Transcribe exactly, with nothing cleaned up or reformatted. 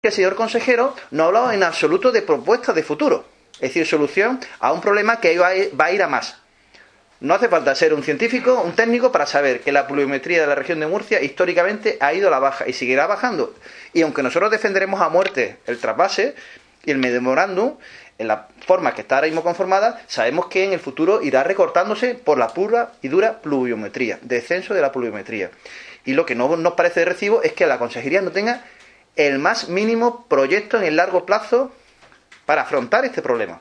que el señor consejero no ha hablado en absoluto de propuestas de futuro, es decir, solución a un problema que va a ir a más. No hace falta ser un científico, un técnico, para saber que la pluviometría de la región de Murcia históricamente ha ido a la baja y seguirá bajando. Y aunque nosotros defenderemos a muerte el trasvase y el memorándum, en la forma que está ahora mismo conformada, sabemos que en el futuro irá recortándose por la pura y dura pluviometría, descenso de la pluviometría. Y lo que no nos parece de recibo es que la consejería no tenga el más mínimo proyecto en el largo plazo para afrontar este problema.